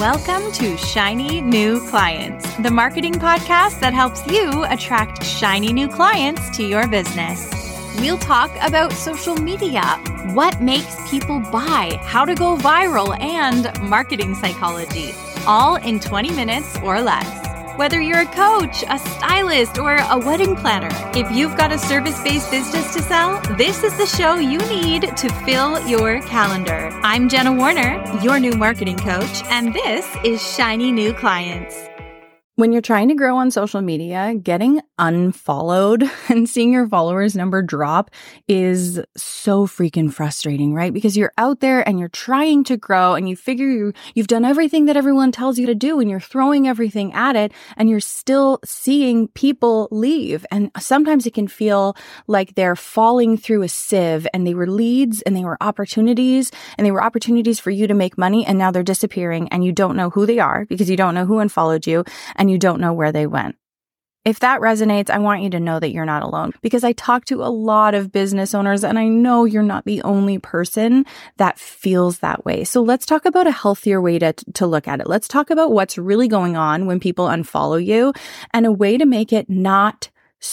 Welcome to Shiny New Clients, the marketing podcast that helps you attract shiny new clients to your business. We'll talk about social media, what makes people buy, how to go viral, and marketing psychology, all in 20 minutes or less. Whether you're a coach, a stylist, or a wedding planner, if you've got a service-based business to sell, this is the show you need to fill your calendar. I'm Jenna Warner, your new marketing coach, and this is Shiny New Clients. When you're trying to grow on social media, getting unfollowed and seeing your followers number drop is so freaking frustrating, right? Because you're out there and you're trying to grow and you figure you've done everything that everyone tells you to do and you're throwing everything at it and you're still seeing people leave. And sometimes it can feel like they're falling through a sieve and they were leads and they were opportunities for you to make money, and now they're disappearing and you don't know who they are because you don't know who unfollowed you and you don't know where they went. If that resonates, I want you to know that you're not alone, because I talk to a lot of business owners and I know you're not the only person that feels that way. So let's talk about a healthier way to look at it. Let's talk about what's really going on when people unfollow you and a way to make it not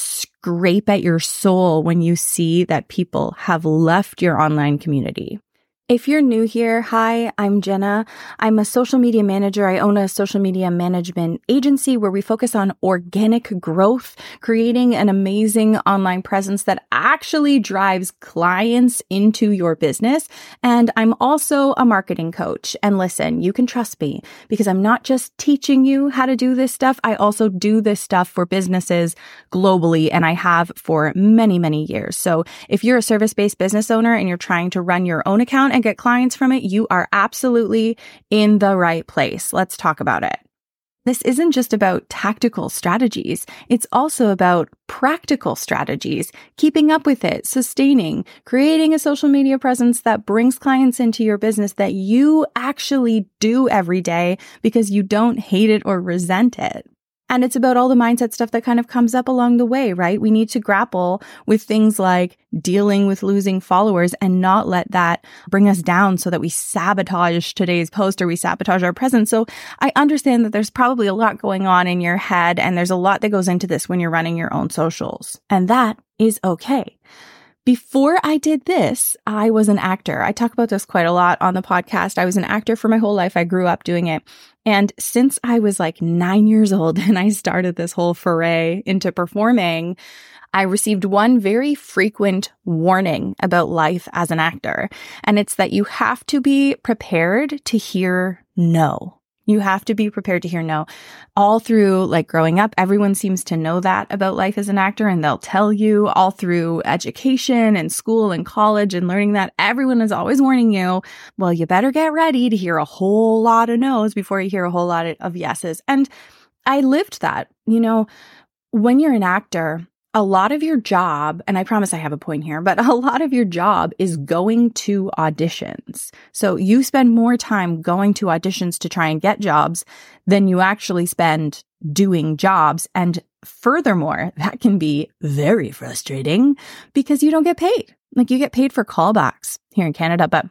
scrape at your soul when you see that people have left your online community. If you're new here, hi, I'm Jenna. I'm a social media manager. I own a social media management agency where we focus on organic growth, creating an amazing online presence that actually drives clients into your business. And I'm also a marketing coach. And listen, you can trust me because I'm not just teaching you how to do this stuff. I also do this stuff for businesses globally, and I have for many, many years. So if you're a service-based business owner and you're trying to run your own account and get clients from it, you are absolutely in the right place. Let's talk about it. This isn't just about tactical strategies. It's also about practical strategies, keeping up with it, sustaining, creating a social media presence that brings clients into your business that you actually do every day because you don't hate it or resent it. And it's about all the mindset stuff that kind of comes up along the way, right? We need to grapple with things like dealing with losing followers and not let that bring us down so that we sabotage today's post or we sabotage our presence. So I understand that there's probably a lot going on in your head and there's a lot that goes into this when you're running your own socials. And that is okay. Before I did this, I was an actor. I talk about this quite a lot on the podcast. I was an actor for my whole life. I grew up doing it. And since I was like 9 years old and I started this whole foray into performing, I received one very frequent warning about life as an actor. And it's that you have to be prepared to hear no. You have to be prepared to hear no. All through like growing up, everyone seems to know that about life as an actor, and they'll tell you all through education and school and college and learning that everyone is always warning you, well, you better get ready to hear a whole lot of no's before you hear a whole lot of yeses. And I lived that. You know, when you're an actor, a lot of your job, and I promise I have a point here, but a lot of your job is going to auditions. So you spend more time going to auditions to try and get jobs than you actually spend doing jobs. And furthermore, that can be very frustrating because you don't get paid. Like you get paid for callbacks here in Canada, but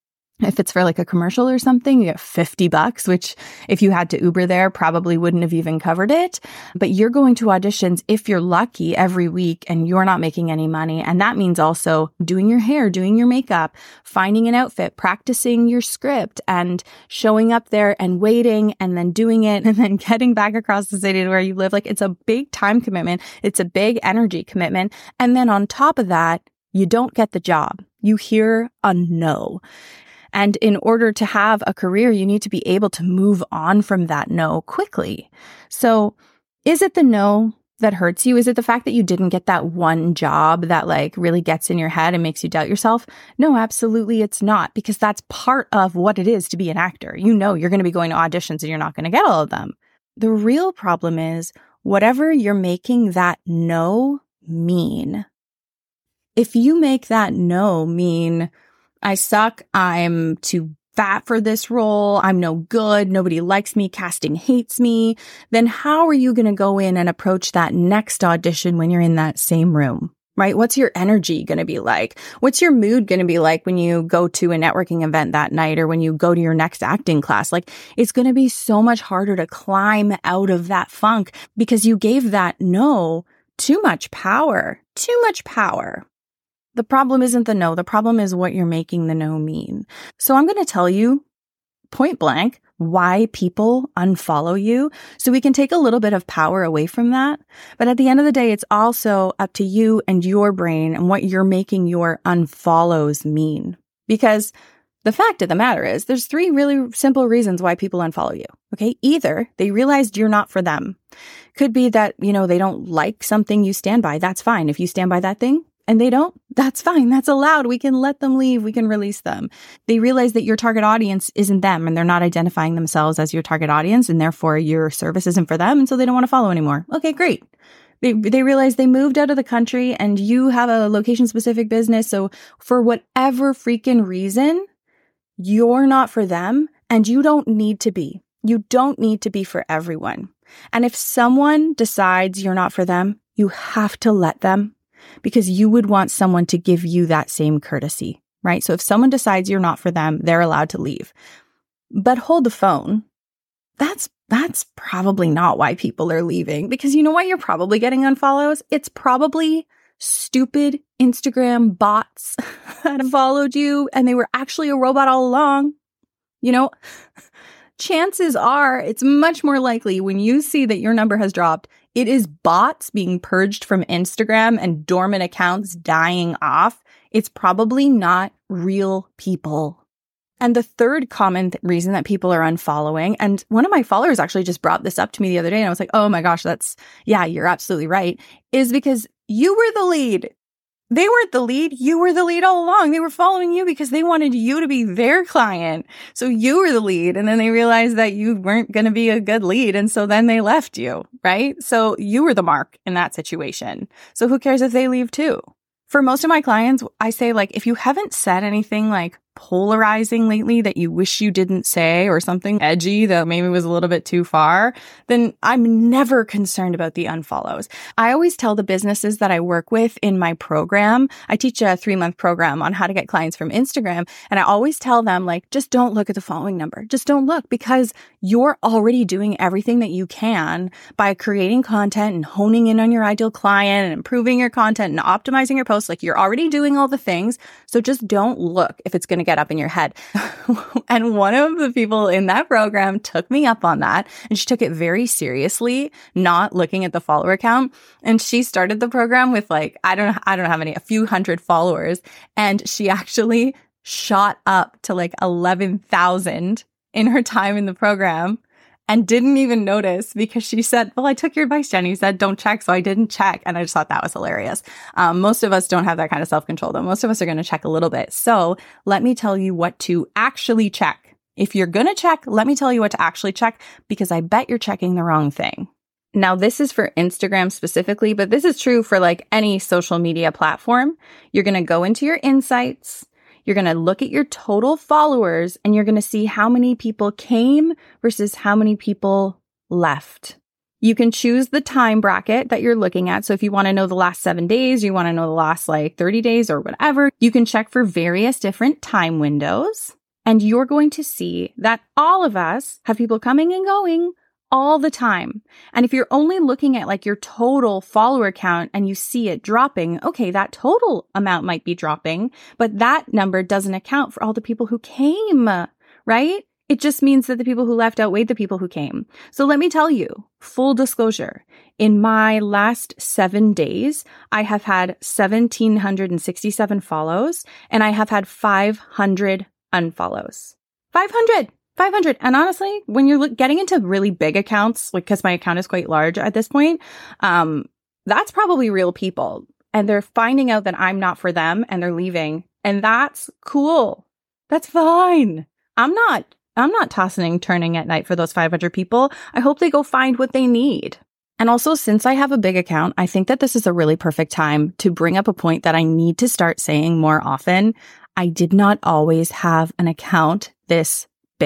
if it's for like a commercial or something, you get $50, which if you had to Uber there, probably wouldn't have even covered it. But you're going to auditions, if you're lucky, every week and you're not making any money. And that means also doing your hair, doing your makeup, finding an outfit, practicing your script and showing up there and waiting and then doing it and then getting back across the city to where you live. Like it's a big time commitment. It's a big energy commitment. And then on top of that, you don't get the job. You hear a no. And in order to have a career, you need to be able to move on from that no quickly. So is it the no that hurts you? Is it the fact that you didn't get that one job that like really gets in your head and makes you doubt yourself? No, absolutely it's not, because that's part of what it is to be an actor. You know you're going to be going to auditions and you're not going to get all of them. The real problem is whatever you're making that no mean. If you make that no mean, I suck, I'm too fat for this role, I'm no good, nobody likes me, casting hates me, then how are you going to go in and approach that next audition when you're in that same room? right? What's your energy going to be like? What's your mood going to be like when you go to a networking event that night or when you go to your next acting class? Like, it's going to be so much harder to climb out of that funk because you gave that no too much power. The problem isn't the no. The problem is what you're making the no mean. So I'm going to tell you point blank why people unfollow you so we can take a little bit of power away from that. But at the end of the day, it's also up to you and your brain and what you're making your unfollows mean. Because the fact of the matter is there's 3 really simple reasons why people unfollow you. Okay. Either they realized you're not for them. Could be that, they don't like something you stand by. That's fine. If you stand by that thing, and they don't, that's fine. That's allowed. We can let them leave. We can release them. They realize that your target audience isn't them and they're not identifying themselves as your target audience and therefore your service isn't for them. And so they don't want to follow anymore. Okay, great. They realize they moved out of the country and you have a location specific business. So for whatever freaking reason, you're not for them and you don't need to be. You don't need to be for everyone. And if someone decides you're not for them, you have to let them. Because you would want someone to give you that same courtesy, right? So if someone decides you're not for them, they're allowed to leave. But hold the phone. That's probably not why people are leaving. Because you know why you're probably getting unfollows? It's probably stupid Instagram bots that followed you and they were actually a robot all along. Chances are it's much more likely when you see that your number has dropped, it is bots being purged from Instagram and dormant accounts dying off. It's probably not real people. And the third common reason that people are unfollowing, and one of my followers actually just brought this up to me the other day, and I was like, oh my gosh, you're absolutely right, is because you were the lead. They weren't the lead. You were the lead all along. They were following you because they wanted you to be their client. So you were the lead. And then they realized that you weren't going to be a good lead. And so then they left you, right? So you were the mark in that situation. So who cares if they leave too? For most of my clients, I say if you haven't said anything polarizing lately that you wish you didn't say or something edgy that maybe was a little bit too far, then I'm never concerned about the unfollows. I always tell the businesses that I work with in my program, I teach a 3-month program on how to get clients from Instagram. And I always tell them just don't look at the following number. Just don't look because you're already doing everything that you can by creating content and honing in on your ideal client and improving your content and optimizing your posts. You're already doing all the things. So just don't look if it's going to get up in your head. And one of the people in that program took me up on that and she took it very seriously, not looking at the follower count. And she started the program with I don't know how many, a few hundred followers. And she actually shot up to 11,000 in her time in the program and didn't even notice because she said, well, I took your advice, Jenny. You said, don't check. So I didn't check. And I just thought that was hilarious. Most of us don't have that kind of self-control, though. Most of us are going to check a little bit. So let me tell you what to actually check. If you're going to check, let me tell you what to actually check because I bet you're checking the wrong thing. Now, this is for Instagram specifically, but this is true for any social media platform. You're going to go into your insights. You're going to look at your total followers and you're going to see how many people came versus how many people left. You can choose the time bracket that you're looking at. So if you want to know the last 7 days, you want to know the last 30 days or whatever, you can check for various different time windows. And you're going to see that all of us have people coming and going all the time. And if you're only looking at your total follower count and you see it dropping, okay, that total amount might be dropping, but that number doesn't account for all the people who came, right? It just means that the people who left outweighed the people who came. So let me tell you, full disclosure, in my last 7 days, I have had 1,767 follows and I have had 500 unfollows. 500! And honestly, when you're getting into really big accounts, because my account is quite large at this point, that's probably real people. And they're finding out that I'm not for them and they're leaving. And that's cool. That's fine. I'm not tossing and turning at night for those 500 people. I hope they go find what they need. And also, since I have a big account, I think that this is a really perfect time to bring up a point that I need to start saying more often. I did not always have an account this big.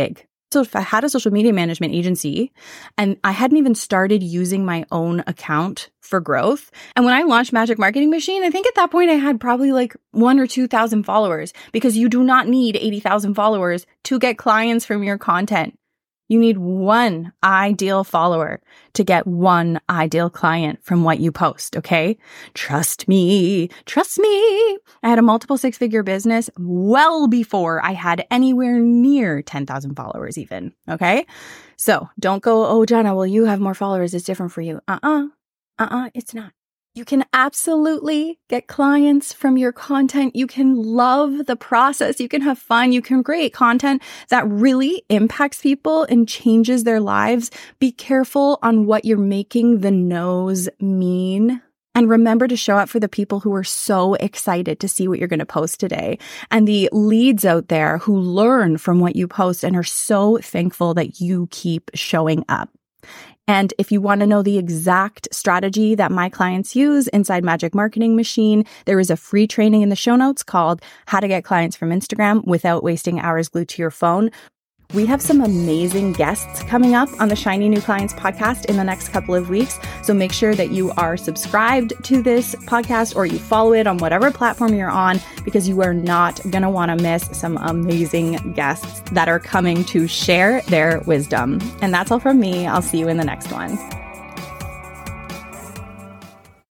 So if I had a social media management agency and I hadn't even started using my own account for growth, and when I launched Magic Marketing Machine, I think at that point I had probably like 1,000 or 2,000 followers, because you do not need 80,000 followers to get clients from your content. You need one ideal follower to get one ideal client from what you post, okay? Trust me. Trust me. I had a multiple six-figure business well before I had anywhere near 10,000 followers even, okay? So don't go, oh, Jenna, well, you have more followers. It's different for you. It's not. You can absolutely get clients from your content. You can love the process. You can have fun. You can create content that really impacts people and changes their lives. Be careful on what you're making the no's mean. And remember to show up for the people who are so excited to see what you're going to post today, and the leads out there who learn from what you post and are so thankful that you keep showing up. And if you want to know the exact strategy that my clients use inside Magic Marketing Machine, there is a free training in the show notes called How to Get Clients from Instagram Without Wasting Hours Glued to Your Phone. We have some amazing guests coming up on the Shiny New Clients podcast in the next couple of weeks. So make sure that you are subscribed to this podcast or you follow it on whatever platform you're on, because you are not going to want to miss some amazing guests that are coming to share their wisdom. And that's all from me. I'll see you in the next one.